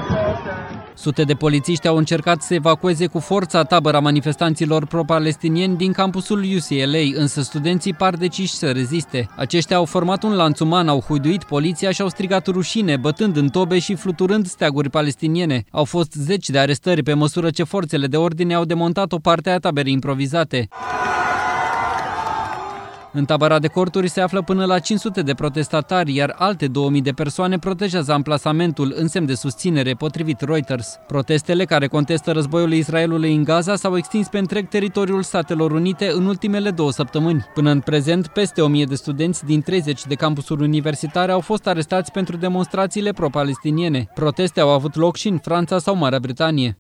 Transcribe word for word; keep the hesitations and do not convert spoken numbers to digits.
Sute de polițiști au încercat să evacueze cu forța tabăra manifestanților pro-palestinieni din campusul U C L A, însă studenții par deciși să reziste. Aceștia au format un lanț uman, au huiduit poliția și au strigat rușine, bătând în tobe și fluturând steaguri palestiniene. Au fost zeci de arestări pe măsură ce forțele de ordine au demontat o parte a taberei improvizate. În tabăra de corturi se află până la cinci sute de protestatari, iar alte două mii de persoane protejează amplasamentul în semn de susținere, potrivit Reuters. Protestele care contestă războiul Israelului în Gaza s-au extins pe întreg teritoriul Statelor Unite în ultimele două săptămâni. Până în prezent, peste o mie de studenți din treizeci de campusuri universitare au fost arestați pentru demonstrațiile pro-palestiniene. Proteste au avut loc și în Franța sau Marea Britanie.